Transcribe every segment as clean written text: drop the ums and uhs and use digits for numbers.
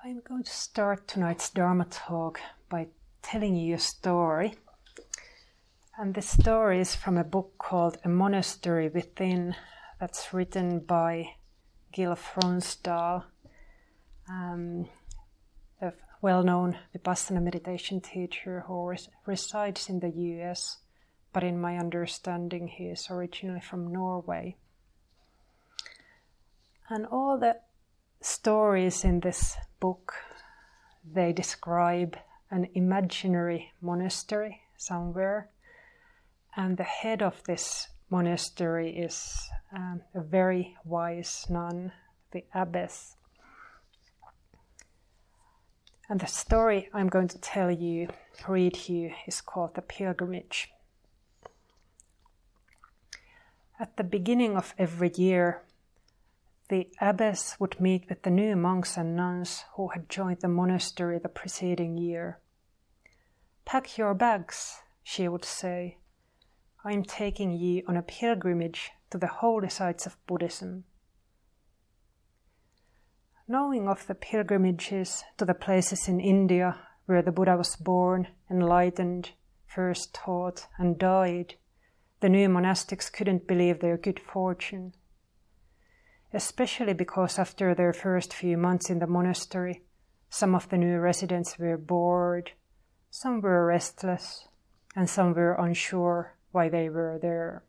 I'm going to start tonight's Dharma talk by telling you a story. And this story is from a book called A Monastery Within, that's written by Gil Fronsdal, a well-known Vipassana meditation teacher who resides in the US, but in my understanding he is originally from Norway. And all the stories in this book, they describe an imaginary monastery somewhere, and the head of this monastery is a very wise nun, the abbess. And the story I'm going to read you, is called The Pilgrimage. At the beginning of every year, the abbess would meet with the new monks and nuns who had joined the monastery the preceding year. "Pack your bags," she would say. "I'm taking ye on a pilgrimage to the holy sites of Buddhism." Knowing of the pilgrimages to the places in India where the Buddha was born, enlightened, first taught, and died, the new monastics couldn't believe their good fortune. Especially because after their first few months in the monastery, some of the new residents were bored, some were restless, and some were unsure why they were there.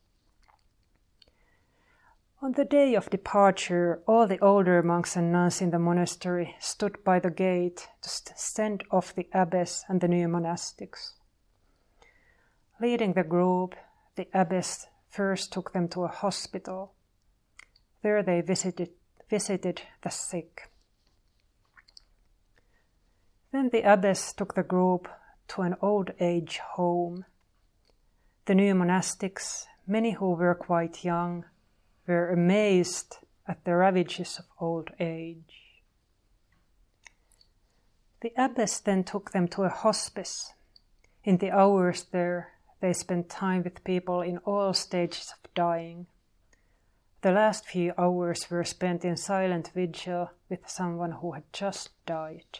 On the day of departure, all the older monks and nuns in the monastery stood by the gate to send off the abbess and the new monastics. Leading the group, the abbess first took them to a hospital. There they visited the sick. Then the abbess took the group to an old age home. The new monastics, many who were quite young, were amazed at the ravages of old age. The abbess then took them to a hospice. In the hours there, they spent time with people in all stages of dying. The last few hours were spent in silent vigil with someone who had just died.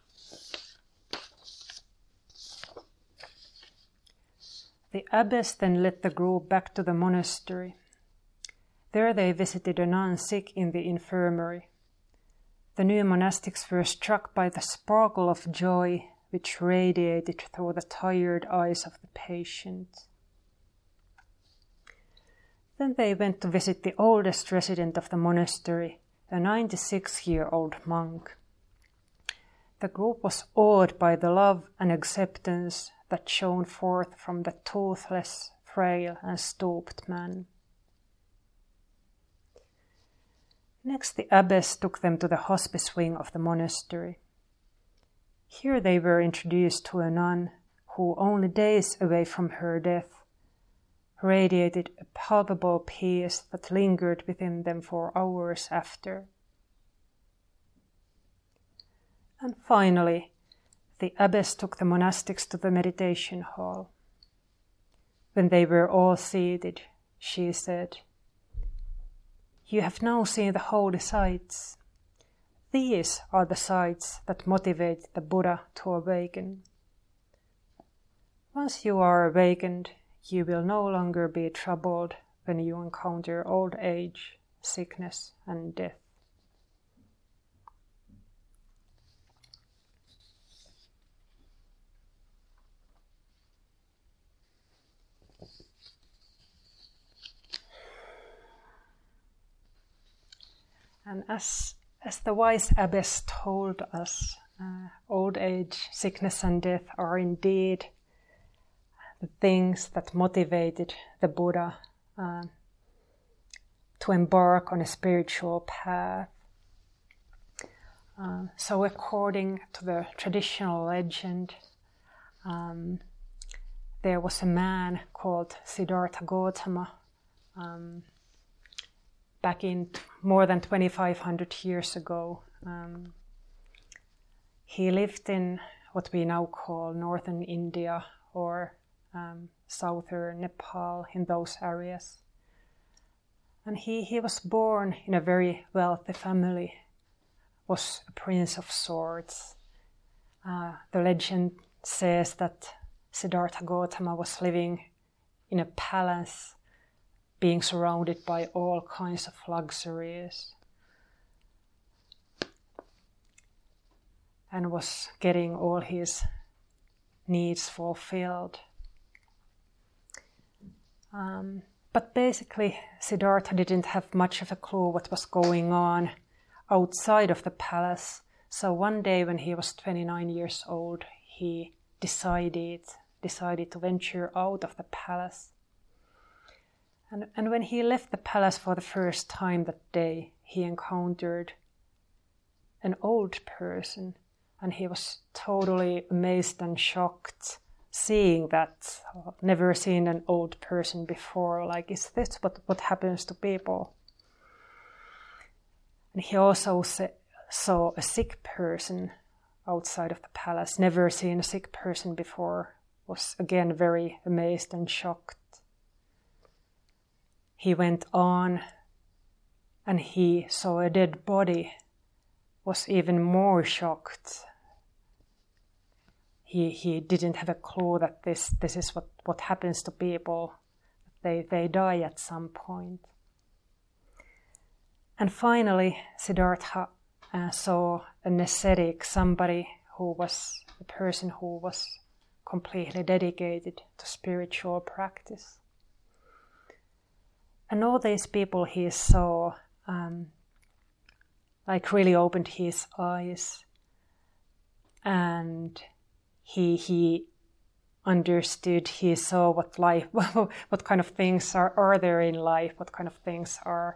The abbess then led the group back to the monastery. There they visited a nun sick in the infirmary. The new monastics were struck by the sparkle of joy which radiated through the tired eyes of the patient. Then they went to visit the oldest resident of the monastery, a 96-year-old monk. The group was awed by the love and acceptance that shone forth from the toothless, frail, and stooped man. Next, the abbess took them to the hospice wing of the monastery. Here they were introduced to a nun who, only days away from her death, radiated a palpable peace that lingered within them for hours after. And finally, the abbess took the monastics to the meditation hall. When they were all seated, she said, "You have now seen the holy sites. These are the sites that motivate the Buddha to awaken. Once you are awakened, you will no longer be troubled when you encounter old age, sickness, and death." And as the wise abbess told us, old age, sickness, and death are indeed the things that motivated the Buddha to embark on a spiritual path. So according to the traditional legend, there was a man called Siddhartha Gautama back in more than 2,500 years ago. He lived in what we now call northern India or southern Nepal, in those areas. And he was born in a very wealthy family was a prince of sorts. The legend says that Siddhartha Gautama was living in a palace, being surrounded by all kinds of luxuries, and was getting all his needs fulfilled. But basically, Siddhartha didn't have much of a clue what was going on outside of the palace. So one day when he was 29 years old, he decided to venture out of the palace. And when he left the palace for the first time that day, he encountered an old person, and he was totally amazed and shocked seeing that. Never seen an old person before. Like, is this what happens to people? And he also saw a sick person outside of the palace. Never seen a sick person before. Was again very amazed and shocked. He went on and he saw a dead body. Was even more shocked. He didn't have a clue that this is what happens to people. They die at some point. And finally, Siddhartha saw an ascetic, somebody who was a person who was completely dedicated to spiritual practice. And all these people he saw really opened his eyes, and he understood, he saw what life, what kind of things are there in life, what kind of things are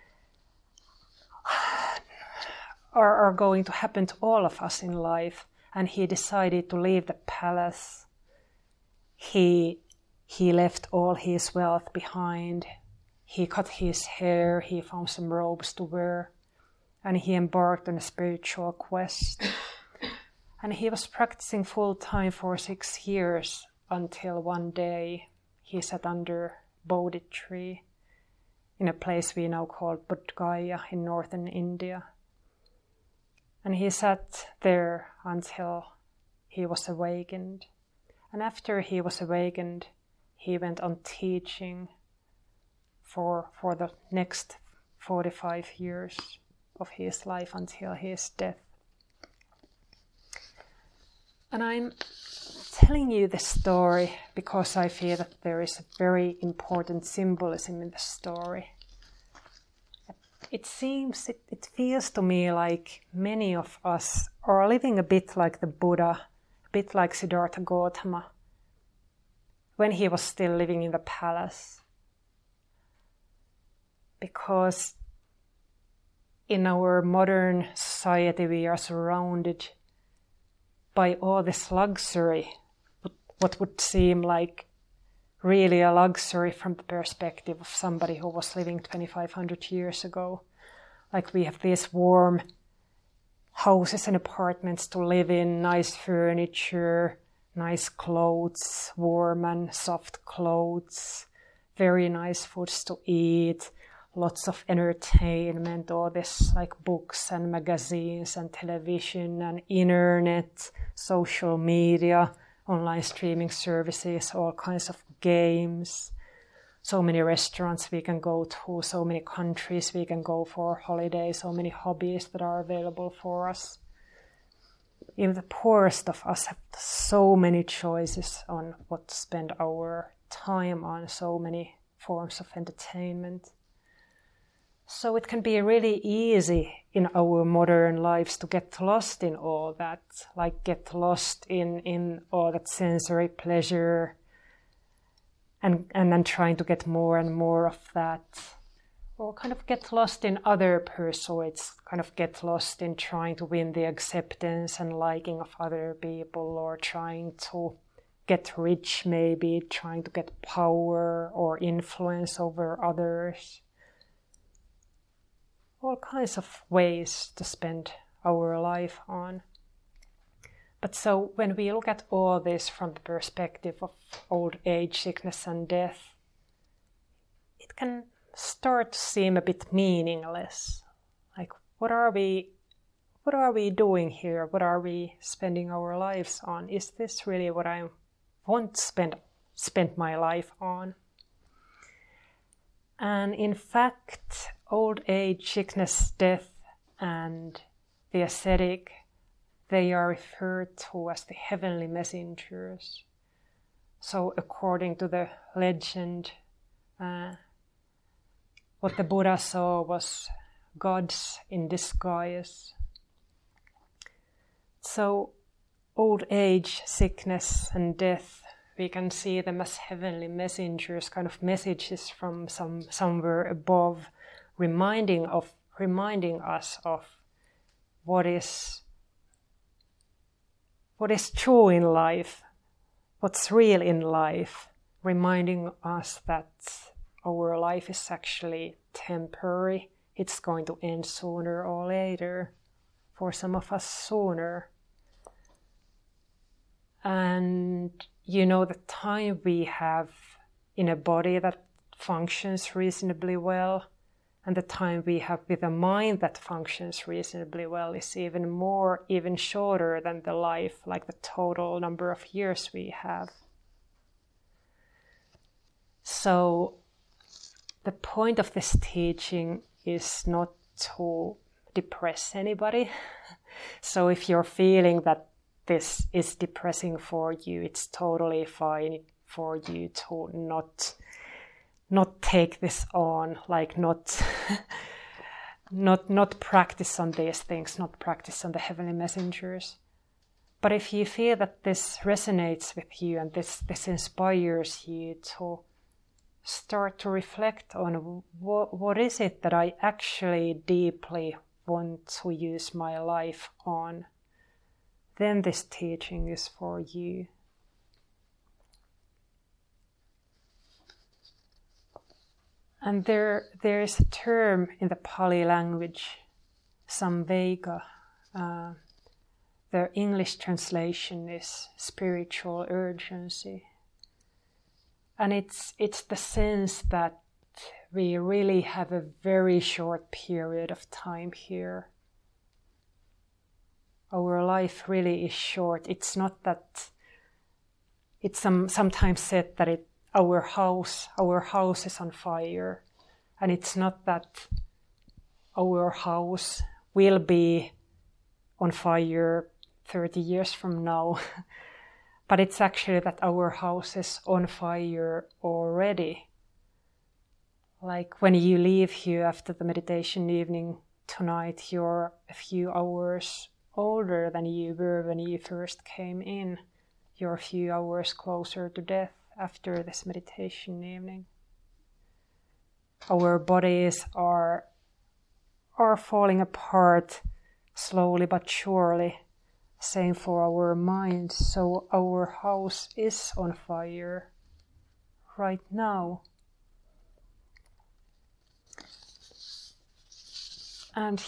going to happen to all of us in life. And he decided to leave the palace. He left all his wealth behind. He cut his hair, he found some robes to wear, and he embarked on a spiritual quest. And he was practicing full time for 6 years until one day he sat under a Bodhi tree in a place we now call Bodh Gaya in northern India. And he sat there until he was awakened. And after he was awakened, he went on teaching for the next 45 years of his life until his death. And I'm telling you this story because I feel that there is a very important symbolism in the story. It feels to me like many of us are living a bit like the Buddha, a bit like Siddhartha Gautama, when he was still living in the palace. Because in our modern society we are surrounded by all this luxury, what would seem like really a luxury from the perspective of somebody who was living 2,500 years ago. Like, we have these warm houses and apartments to live in, nice furniture, nice clothes, warm and soft clothes, very nice foods to eat, lots of entertainment, all this like books and magazines and television and internet, social media, online streaming services, all kinds of games, so many restaurants we can go to, so many countries we can go for holidays, so many hobbies that are available for us. Even the poorest of us have so many choices on what to spend our time on, so many forms of entertainment. So it can be really easy in our modern lives to get lost in all that, like get lost in all that sensory pleasure and then trying to get more and more of that. Or kind of get lost in other pursuits, kind of get lost in trying to win the acceptance and liking of other people, or trying to get rich maybe, trying to get power or influence over others. All kinds of ways to spend our life on. But so when we look at all this from the perspective of old age, sickness and death, it can start to seem a bit meaningless. Like, what are we what are we doing here? What are we spending our lives on? Is this really what I want to spend my life on? And in fact, old age, sickness, death, and the ascetic, they are referred to as the heavenly messengers. So according to the legend, what the Buddha saw was gods in disguise. So old age, sickness, and death, we can see them as heavenly messengers, kind of messages from somewhere above, reminding us of what is true in life, what's real in life, reminding us that our life is actually temporary. It's going to end sooner or later, for some of us sooner. And the time we have in a body that functions reasonably well, and the time we have with a mind that functions reasonably well is even shorter than the life, like the total number of years we have. So the point of this teaching is not to depress anybody. So if you're feeling that this is depressing for you, it's totally fine for you to not take this on, like not practice on these things, not practice on the heavenly messengers. But if you feel that this resonates with you and this inspires you to start to reflect on what is it that I actually deeply want to use my life on, then this teaching is for you. And there is a term in the Pali language, samvega. The English translation is spiritual urgency. And it's the sense that we really have a very short period of time here. Our life really is short. It's not that, it's sometimes said that our house is on fire, and it's not that our house will be on fire 30 years from now, but it's actually that our house is on fire already. Like when you leave here after the meditation evening tonight, you're a few hours older than you were when you first came in. You're a few hours closer to death after this meditation evening. Our bodies are falling apart slowly but surely. Same for our minds. So our house is on fire right now. And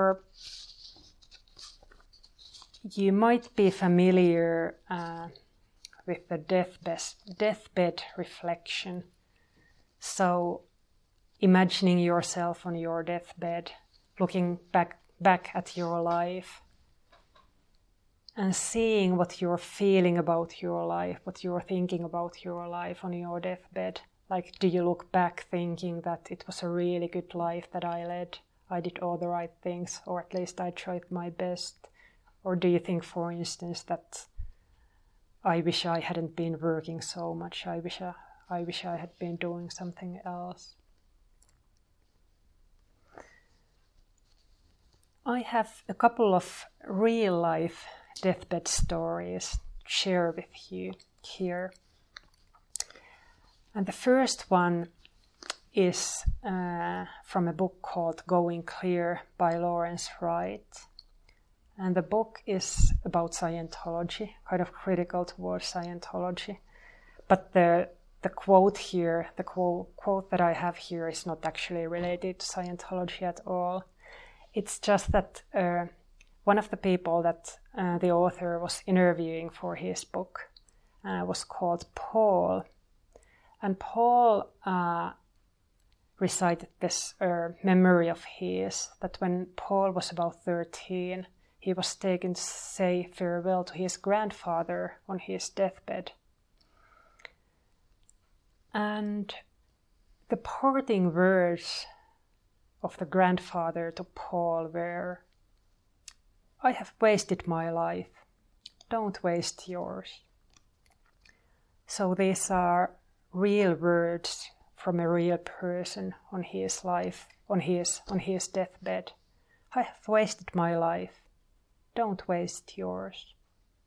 you might be familiar with the deathbed reflection. So imagining yourself on your deathbed, looking back at your life and seeing what you're feeling about your life, what you're thinking about your life on your deathbed. Like, do you look back thinking that it was a really good life that I led? I did all the right things, or at least I tried my best. Or do you think, for instance, that I wish I hadn't been working so much. I wish I had been doing something else. I have a couple of real life deathbed stories to share with you here. And the first one is from a book called Going Clear by Lawrence Wright. And the book is about Scientology, kind of critical towards Scientology. But the quote here, the quote that I have here is not actually related to Scientology at all. It's just that one of the people that the author was interviewing for his book was called Paul. And Paul recited this memory of his, that when Paul was about 13, he was taken to say farewell to his grandfather on his deathbed. And the parting words of the grandfather to Paul were, "I have wasted my life. Don't waste yours." So these are real words from a real person on his life, on his deathbed. "I have wasted my life. Don't waste yours."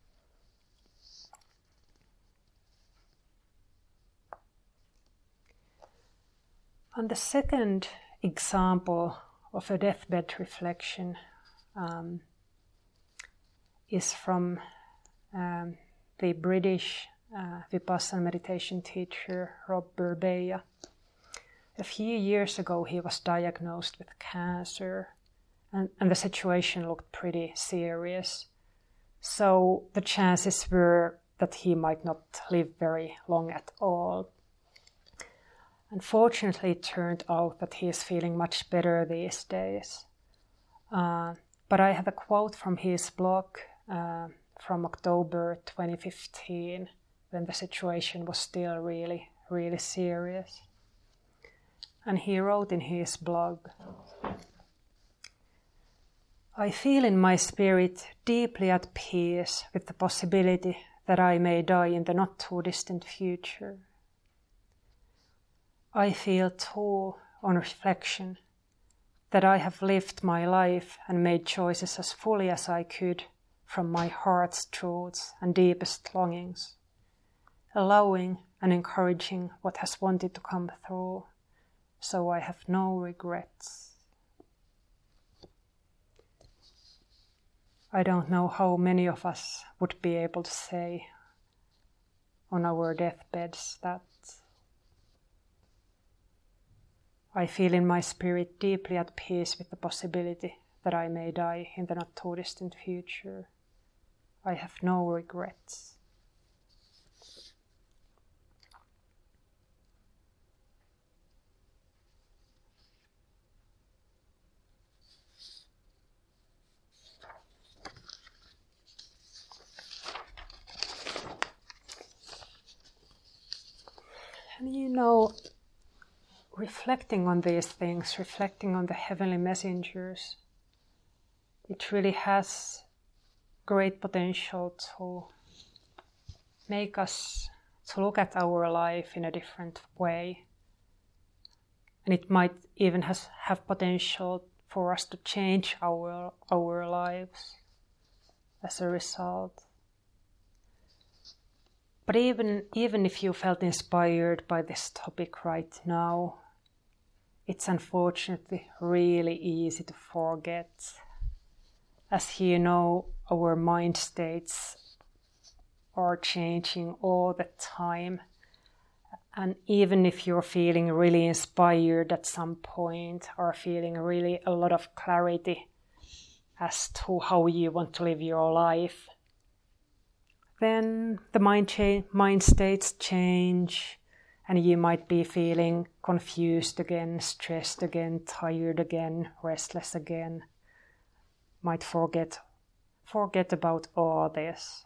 And the second example of a deathbed reflection is from the British Vipassana meditation teacher Rob Berbeya. A few years ago he was diagnosed with cancer, and the situation looked pretty serious. So the chances were that he might not live very long at all. Unfortunately, it turned out that he is feeling much better these days. But I have a quote from his blog from October 2015, when the situation was still really, really serious. And he wrote in his blog, "I feel in my spirit deeply at peace with the possibility that I may die in the not too distant future. I feel too, on reflection, that I have lived my life and made choices as fully as I could from my heart's truths and deepest longings, allowing and encouraging what has wanted to come through, so I have no regrets." I don't know how many of us would be able to say on our deathbeds that I feel in my spirit deeply at peace with the possibility that I may die in the not too distant future. I have no regrets. And reflecting on these things, reflecting on the heavenly messengers, it really has great potential to make us to look at our life in a different way. And it might even have potential for us to change our lives as a result. But even if you felt inspired by this topic right now, it's unfortunately really easy to forget. As you know, our mind states are changing all the time. And even if you're feeling really inspired at some point, or feeling really a lot of clarity as to how you want to live your life, then the mind states change, and you might be feeling confused again, stressed again, tired again, restless again. Might forget about all this.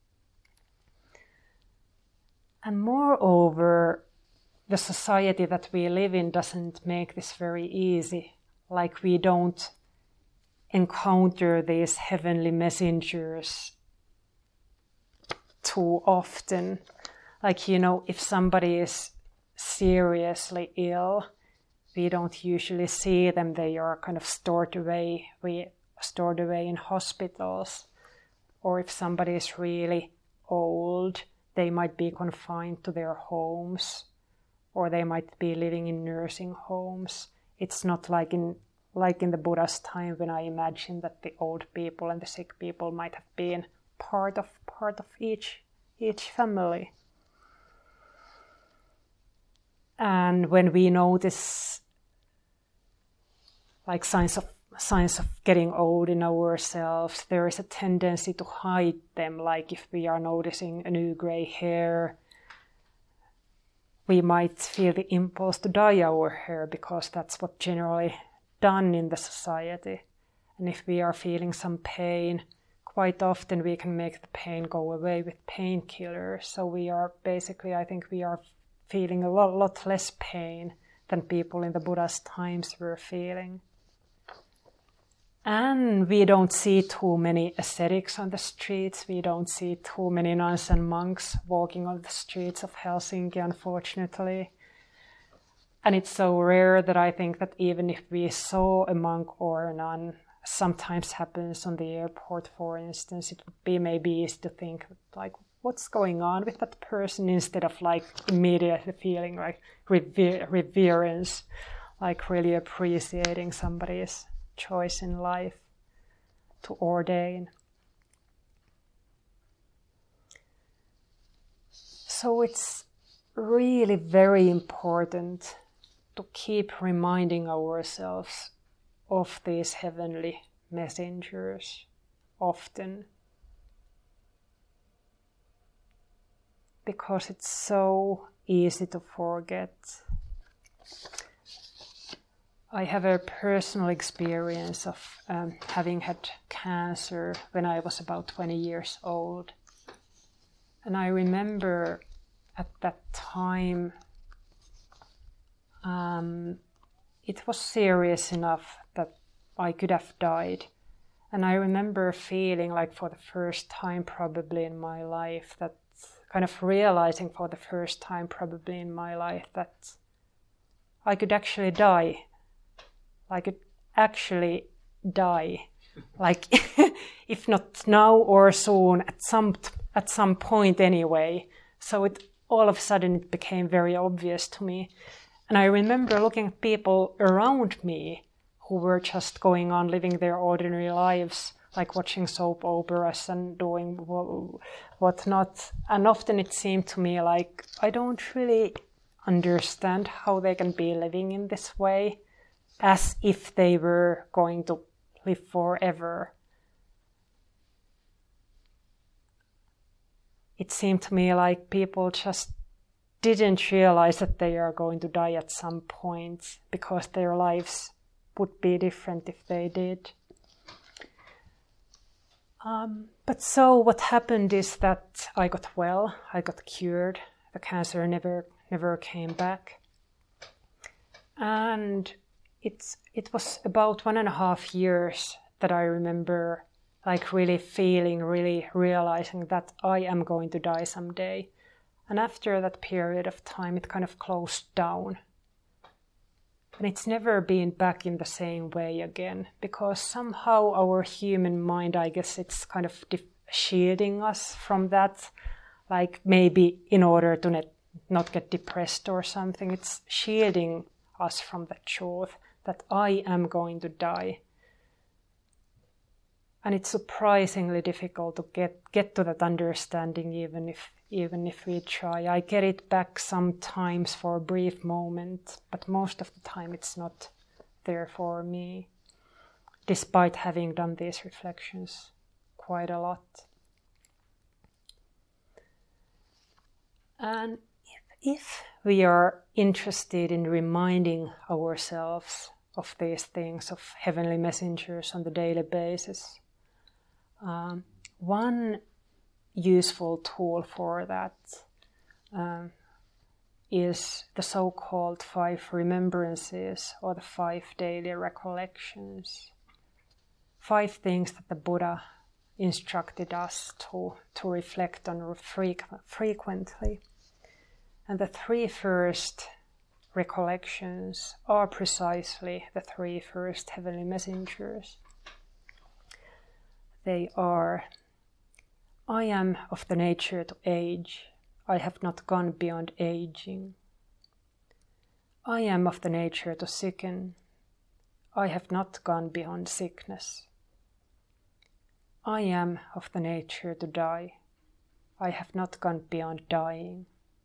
And moreover, the society that we live in doesn't make this very easy. Like, we don't encounter these heavenly messengers too often. Like, if somebody is seriously ill, we don't usually see them. They are kind of stored away in hospitals. Or if somebody is really old, they might be confined to their homes, or they might be living in nursing homes. It's not like in the Buddha's time, when I imagine that the old people and the sick people might have been part of each family. And when we notice like signs of getting old in ourselves, there is a tendency to hide them. Like, if we are noticing a new gray hair, we might feel the impulse to dye our hair, because that's what generally done in the society. And if we are feeling some pain, quite often we can make the pain go away with painkillers. So we are basically, I think we are feeling a lot less pain than people in the Buddha's times were feeling. And we don't see too many ascetics on the streets. We don't see too many nuns and monks walking on the streets of Helsinki, unfortunately. And it's so rare that I think that even if we saw a monk or a nun, sometimes happens on the airport, for instance, it would be maybe easy to think, like, what's going on with that person, instead of like immediately feeling like reverence, like really appreciating somebody's choice in life to ordain. So it's really very important to keep reminding ourselves of these heavenly messengers often, because it's so easy to forget. I have a personal experience of having had cancer when I was about 20 years old. And I remember at that time it was serious enough that I could have died. And I remember feeling like for the first time probably in my life, that kind of realizing for the first time probably in my life that I could actually die. I could actually die. Like, if not now or soon, at some point anyway. So all of a sudden it became very obvious to me. And I remember looking at people around me who were just going on living their ordinary lives, like watching soap operas and doing whatnot. And often it seemed to me like I don't really understand how they can be living in this way, as if they were going to live forever. It seemed to me like people just didn't realize that they are going to die at some point, because their lives would be different if they did. But so what happened is that I got well, I got cured, the cancer never came back. And it was about 1.5 years that I remember like really feeling, really realizing that I am going to die someday. And after that period of time, it kind of closed down. And it's never been back in the same way again, because somehow our human mind, I guess it's kind of shielding us from that, like maybe in order to not get depressed or something. It's shielding us from the truth that I am going to die. And it's surprisingly difficult to get to that understanding, even if we try. I get it back sometimes for a brief moment, but most of the time it's not there for me, despite having done these reflections quite a lot. And if we are interested in reminding ourselves of these things, of heavenly messengers on the daily basis, one useful tool for that is the so-called 5 remembrances, or the 5 daily recollections. 5 things that the Buddha instructed us to reflect on frequently. And the 3 first recollections are precisely the 3 first heavenly messengers. They are: I am of the nature to age. I have not gone beyond aging. I am of the nature to sicken. I have not gone beyond sickness. I am of the nature to die. I have not gone beyond dying.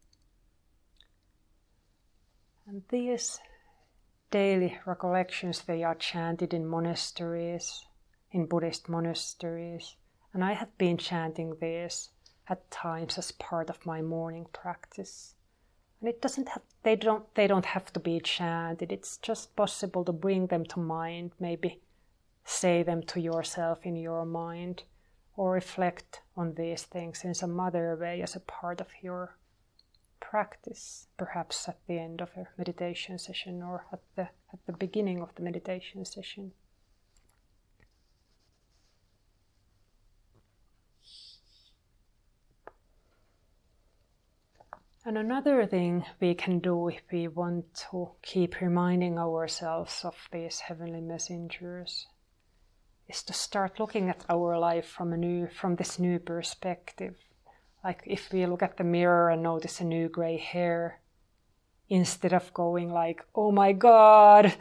And these daily recollections, they are chanted in monasteries, in Buddhist monasteries, and I have been chanting this at times as part of my morning practice. And they don't have to be chanted. It's just possible to bring them to mind, maybe say them to yourself in your mind, or reflect on these things in some other way as a part of your practice, perhaps at the end of a meditation session or at the beginning of the meditation session. And another thing we can do if we want to keep reminding ourselves of these heavenly messengers is to start looking at our life from this new perspective. Like if we look at the mirror and notice a new gray hair, instead of going like, oh my God,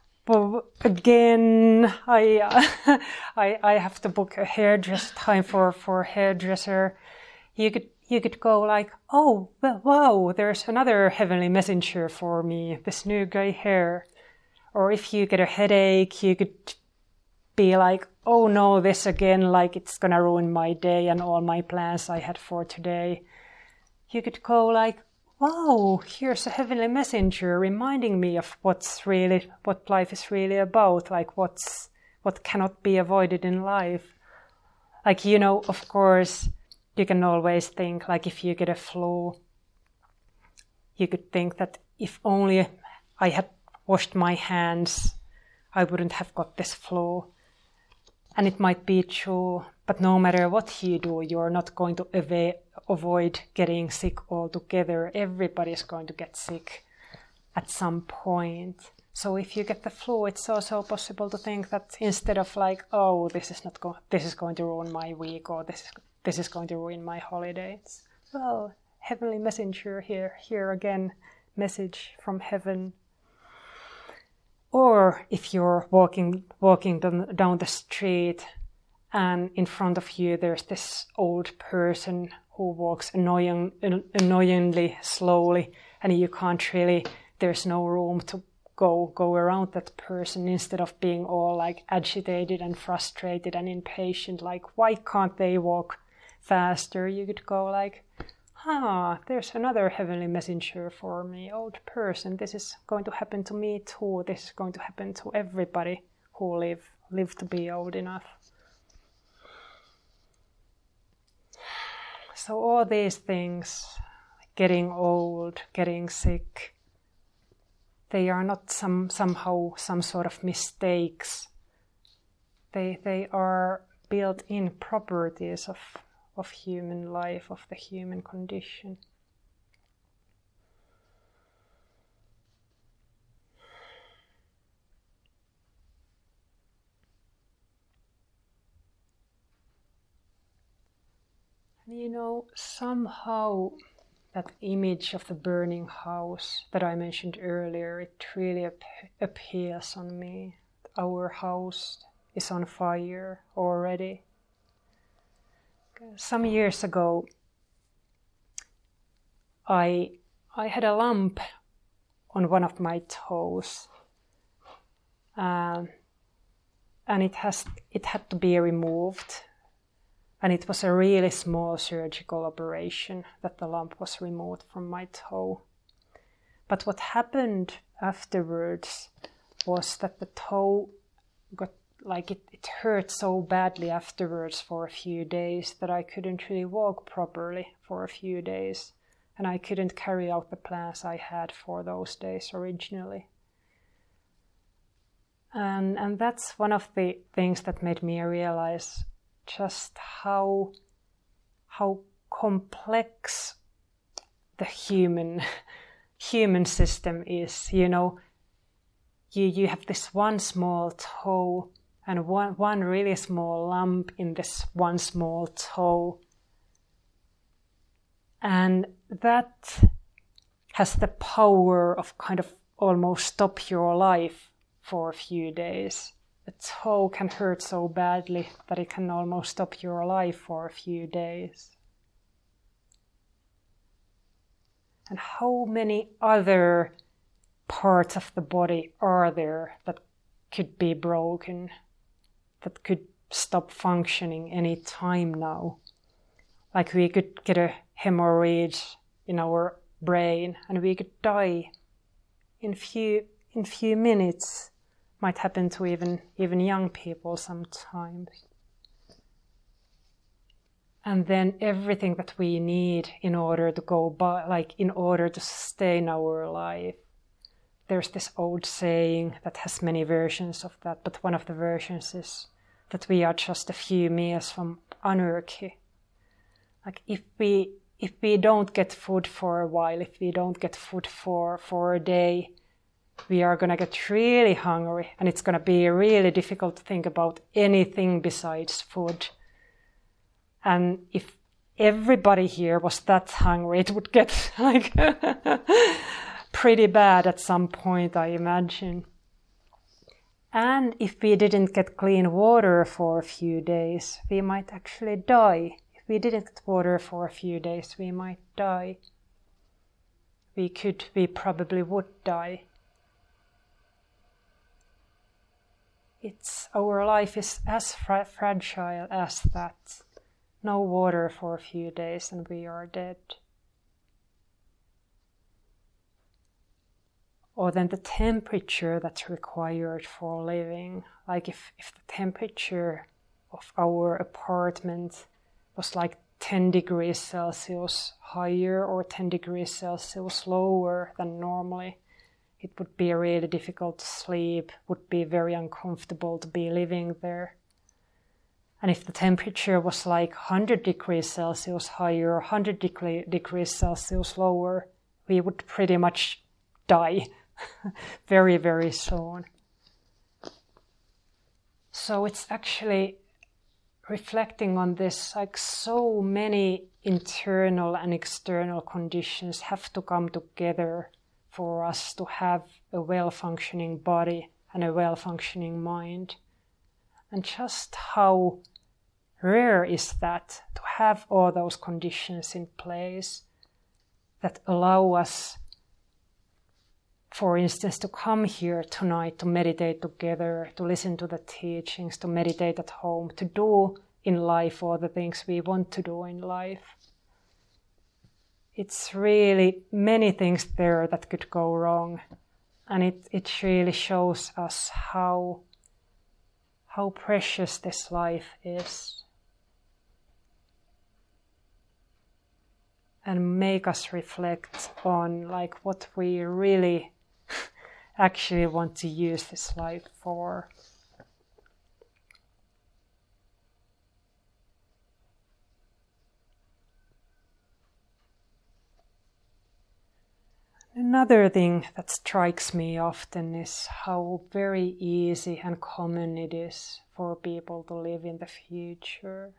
again, I have to book a hairdresser time for a hairdresser. You could go like, oh, well, wow, there's another heavenly messenger for me, this new gray hair. Or if you get a headache, you could be like, oh no, this again, like it's gonna ruin my day and all my plans I had for today. You could go like, wow, here's a heavenly messenger reminding me of what life is really about, like what cannot be avoided in life. Like, of course, you can always think, like if you get a flu, you could think that if only I had washed my hands, I wouldn't have got this flu. And it might be true, but no matter what you do, you're not going to avoid getting sick altogether. Everybody's going to get sick at some point. So if you get the flu, it's also possible to think that instead of like, oh, this is going to ruin my week, or this is going to ruin my holidays. Well, heavenly messenger here again, message from heaven. Or if you're walking down the street and in front of you there's this old person who walks annoyingly slowly, and you can't really, there's no room to go around that person, instead of being all like agitated and frustrated and impatient, like why can't they walk faster, you could go like, there's another heavenly messenger for me, old person. This is going to happen to me too. This is going to happen to everybody who live to be old enough. So all these things, getting old, getting sick, they are not somehow some sort of mistakes. They are built-in properties of human life, of the human condition. And somehow that image of the burning house that I mentioned earlier, it really appeals on me. Our house is on fire already. Some years ago, I had a lump on one of my toes, and it had to be removed, and it was a really small surgical operation that the lump was removed from my toe. But what happened afterwards was that the toe got it hurt so badly afterwards for a few days that I couldn't really walk properly for a few days, and I couldn't carry out the plans I had for those days originally. And that's one of the things that made me realize just how complex the human system is. You have this one small toe and one really small lump in this one small toe. And that has the power of kind of almost stop your life for a few days. A toe can hurt so badly that it can almost stop your life for a few days. And how many other parts of the body are there that could be broken, that could stop functioning any time now? Like we could get a hemorrhage in our brain and we could die in few minutes Might happen to even young people sometimes. And then everything that we need in order to go by, like in order to sustain our life. There's this old saying that has many versions of that, but one of the versions is that we are just a few meals from anarchy. Like if we don't get food for a while, if we don't get food for a day, we are gonna get really hungry, and it's gonna be really difficult to think about anything besides food. And if everybody here was that hungry, it would get like pretty bad at some point, I imagine. And if we didn't get clean water for a few days, we might actually die. If we didn't get water for a few days, we might die. We probably would die. Our life is as fragile as that. No water for a few days and we are dead. Or then the temperature that's required for living. Like if the temperature of our apartment was like 10 degrees Celsius higher or 10 degrees Celsius lower than normally, it would be really difficult to sleep, would be very uncomfortable to be living there. And if the temperature was like 100 degrees Celsius higher or 100 degrees Celsius lower, we would pretty much die very, very soon. So it's actually reflecting on this, like so many internal and external conditions have to come together for us to have a well-functioning body and a well-functioning mind. And just how rare is that to have all those conditions in place that allow us, for instance, to come here tonight to meditate together, to listen to the teachings, to meditate at home, to do in life all the things we want to do in life. It's really many things there that could go wrong. And it really shows us how precious this life is. And make us reflect on like what we really actually want to use this life for. Another thing that strikes me often is how very easy and common it is for people to live in the future.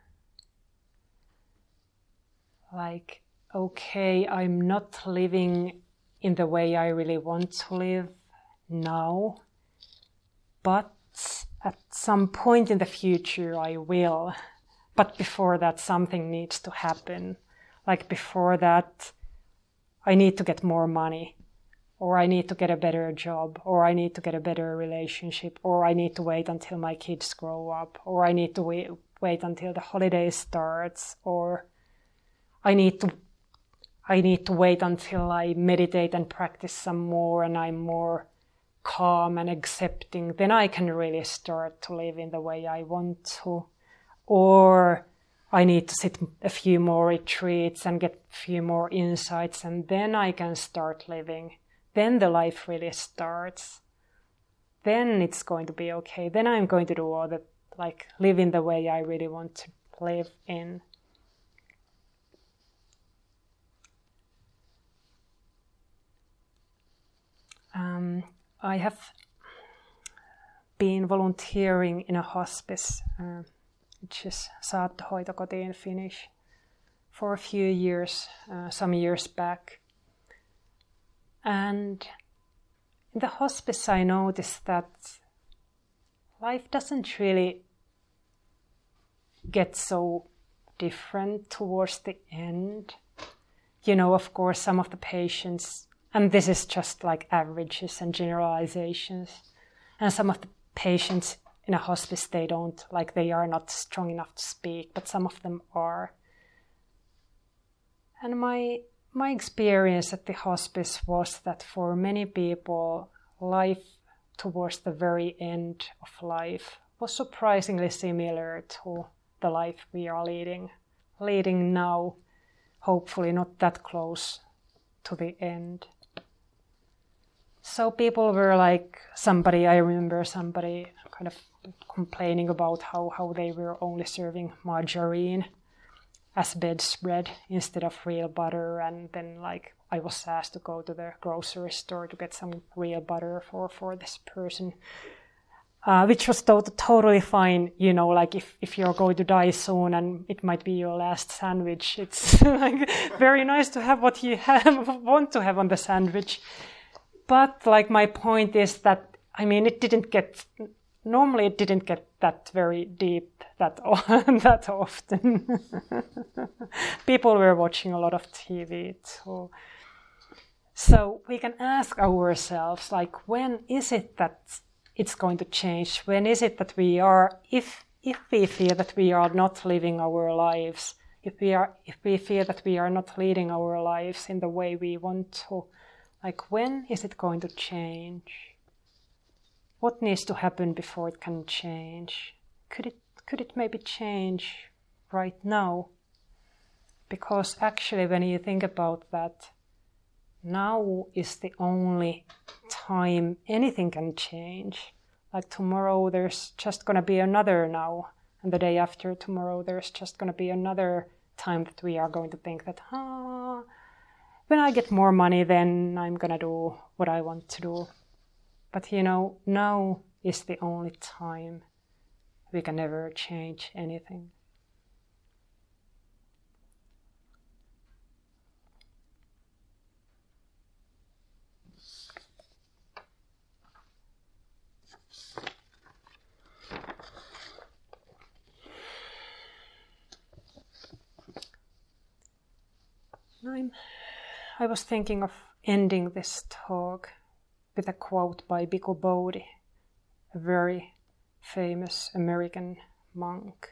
Like, okay, I'm not living in the way I really want to live now, but at some point in the future I will. But before that, something needs to happen. Like before that, I need to get more money, or I need to get a better job, or I need to get a better relationship, or I need to wait until my kids grow up, or I need to wait until the holiday starts, or I need to wait until I meditate and practice some more and I'm more calm and accepting. Then I can really start to live in the way I want to. Or I need to sit a few more retreats and get a few more insights, and then I can start living. Then the life really starts. Then it's going to be okay. Then I'm going to do all that, like live in the way I really want to live in. I have been volunteering in a hospice, which is saattohoitokoti in Finnish, for a few years, some years back. And in the hospice I noticed that life doesn't really get so different towards the end. You know, of course, some of the patients, and this is just like averages and generalizations, and some of the patients in a hospice, they are not strong enough to speak, but some of them are. And my my experience at the hospice was that for many people, life towards the very end of life was surprisingly similar to the life we are leading now, hopefully not that close to the end. So people were like, I remember somebody kind of complaining about how they were only serving margarine as bedspread instead of real butter, and then like I was asked to go to the grocery store to get some real butter for this person, which was totally fine, you know, like if you're going to die soon and it might be your last sandwich, it's like very nice to have what you want to have on the sandwich. But like my point is that, I mean, normally it didn't get that very deep that often. People were watching a lot of TV too. So we can ask ourselves, like, when is it that it's going to change? When is it that we are, if we feel that we are not living our lives, if we feel that we are not leading our lives in the way we want to, like, when is it going to change? What needs to happen before it can change? Could it maybe change right now? Because actually, when you think about that, now is the only time anything can change. Like tomorrow, there's just going to be another now. And the day after tomorrow, there's just going to be another time that we are going to think that, when I get more money, then I'm going to do what I want to do. But you know, now is the only time we can ever change anything. I was thinking of ending this talk with a quote by Bhikkhu Bodhi, a very famous American monk.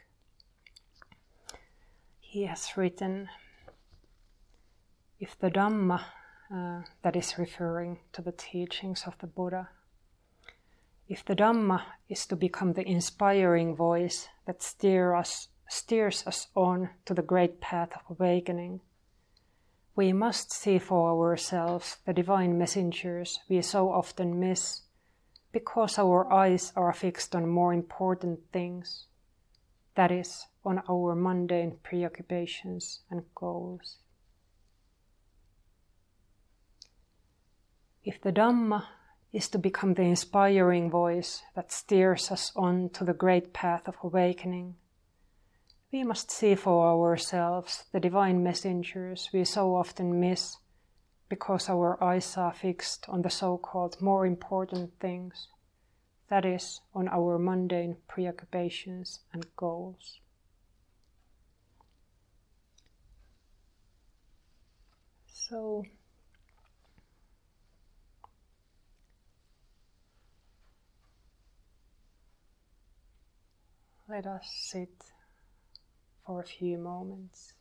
He has written, if the Dhamma, that is referring to the teachings of the Buddha, if the Dhamma is to become the inspiring voice that steers us on to the great path of awakening, we must see for ourselves the divine messengers we so often miss because our eyes are fixed on more important things, that is, on our mundane preoccupations and goals. If the Dhamma is to become the inspiring voice that steers us on to the great path of awakening, we must see for ourselves the divine messengers we so often miss because our eyes are fixed on the so-called more important things, that is, on our mundane preoccupations and goals. So, let us sit for a few moments.